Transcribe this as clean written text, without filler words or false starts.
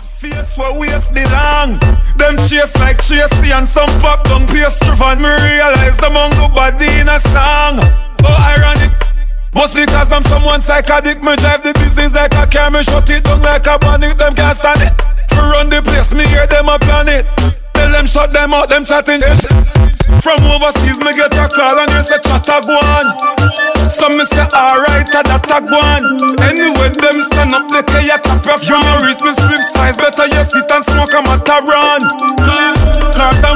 Face where waist belong. Them chase like Tracy and some pop down pastry van. Me realize the mongo body in a song. Oh, ironic. Must because I'm someone psychotic. Me drive the business like a car. Me shut it down like a bandit. Them can't stand it. For run the place, me hear them a plan it. Tell them shut them out, them chatting their shit. From overseas, me get a call and they say chatta go on. Some me say alright, that a go on. Anyway, them stand up, they tell you cap off. You know, wrist me slip size, better you sit and smoke a Mataran. Cars and